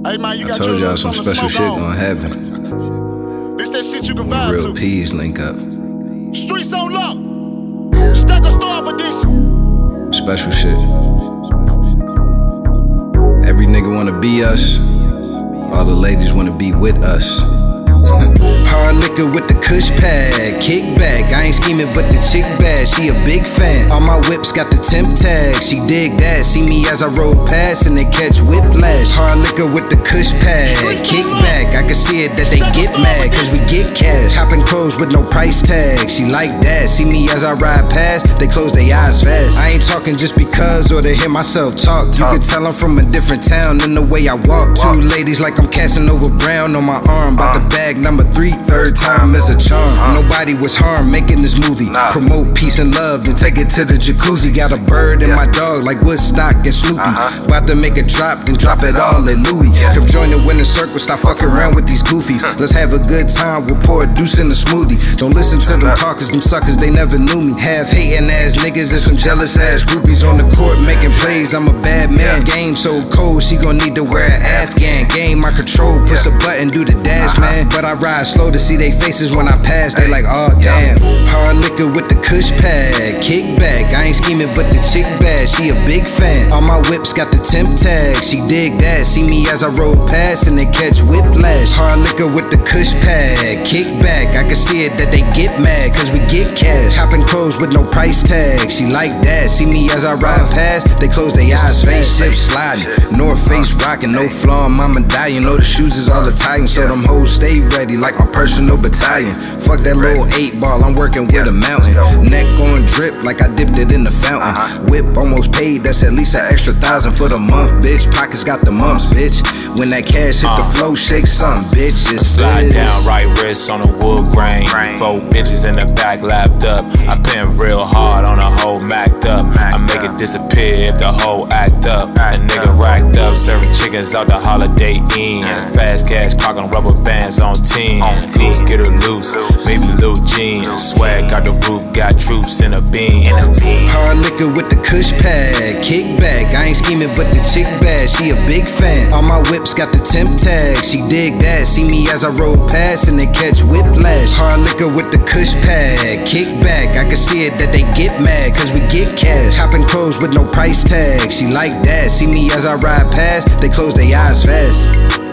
Hey man, you I got told y'all some something to special smoke shit on. gonna happen. This that shit you can When vibe real to. P's link up. Streets on lock. Stack a Star edition. Special shit. Every nigga wanna be us. All the ladies wanna be with us. Hard liquor with the kush pad, kick back. I ain't scheming, but the chick bad. She a big fan. All my whips got the temp tag. She dig that. See me as I roll past and they catch whiplash. Hard liquor with the kush pad, kick back. I can see it that they get mad, cause we get cash. Hopping clothes with no price tag. She like that. See me as I ride past, they close their eyes fast. I ain't talking just because or to hear myself talk. You can tell I'm from a different town in the way I walk. Two ladies like I'm casting over Brown on my arm. About the bag number 3, third time is a charm. Nobody was harmed making this movie. Promote peace and love, then take it to the jacuzzi. Got a bird and my dog like Woodstock and Snoopy. About to make a drop, then drop it all at Louis. Come join the winning circle, stop fucking around with these goofies. Let's have a good time, we'll pour a deuce in a smoothie. Don't listen to them talkers, them suckers, they never knew me. Half hating ass niggas and some jealous ass groupies on the court making plays. I'm a bad man. Game so cold, she gon' need to wear an Afghan. Game my control, push a button, do the dash, man. But I ride slow to see they faces when I pass, they like, oh damn. Hard liquor with the kush pad, kick back. I ain't scheming, but the chick bad. She a big fan. All my whips got the temp tag. She dig that. See me as I roll past and they catch whiplash. Hard liquor with the kush pad, kick back. I can see it that they get mad, cause we get cash. Hopping clothes with no price tag. She like that. See me as I ride past, they close their eyes. Spaceship sliding, North Face rocking, no flaw. Mama die, you know the shoes is all Italian, so them hoes stay ready like my personal battalion. Fuck that little 8-ball, I'm working with a mountain. Neck on drip like I dipped it in the fountain. Whip almost paid, that's at least an extra 1,000 for the month, bitch. Pockets got the mumps, bitch. When that cash hit the flow, shake something, bitch. It's slide down, right wrist on a wood grain. 4 bitches in the back lapped up. I pin real hard on a hoe macked up. I make it disappear if the hoe act up. A nigga racked up, serving chickens out the Holiday Inn. Fast cash, clocking rubber bands on 10. Goose get her loose, maybe Lil jeans. Swag got the roof, got troops in a bean. Hard liquor with the kush pad, kick back. I ain't scheming, but the chick bad. She a big fan. All my whips got the temp tag. She dig that. See me as I roll past and they catch whiplash. Hard liquor with the kush pad, kick back. I can see it that they get mad, cause we get cash. Hopping clothes with no price tag. She like that. See me as I ride past, they close their eyes fast.